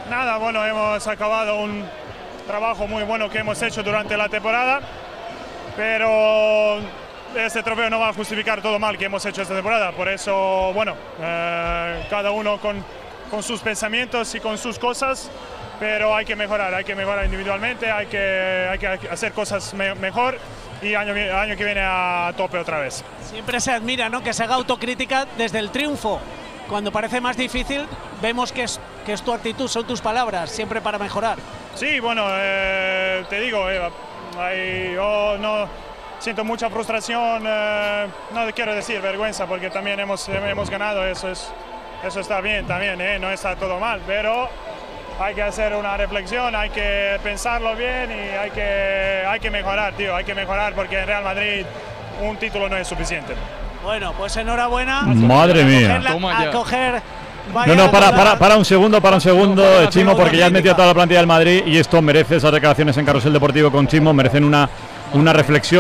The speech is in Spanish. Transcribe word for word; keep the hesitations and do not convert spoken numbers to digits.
Nada, bueno, hemos acabado un trabajo muy bueno que hemos hecho durante la temporada, pero este trofeo no va a justificar todo mal que hemos hecho esta temporada. Por eso, bueno, eh, cada uno con, con sus pensamientos y con sus cosas, pero hay que mejorar, hay que mejorar individualmente, hay que, hay que hacer cosas me mejor y año, año que viene a tope otra vez. Siempre se admira, ¿no?, que se haga autocrítica desde el triunfo. Cuando parece más difícil, vemos que es, que es tu actitud, son tus palabras, siempre para mejorar. Sí, bueno, eh, te digo, eh, hay, yo no siento mucha frustración, eh, no quiero decir vergüenza, porque también hemos, hemos ganado, eso, es, eso está bien también, eh, no está todo mal, pero hay que hacer una reflexión, hay que pensarlo bien y hay que, hay que mejorar, tío, hay que mejorar, porque en Real Madrid un título no es suficiente. Bueno, pues enhorabuena. Madre mía. A coger, no, no, para, para, para un segundo, para un segundo, no, para Chimo, porque ya has metido toda la plantilla del Madrid y esto merece, esas declaraciones en Carrusel Deportivo con Chimo, merecen una, una reflexión.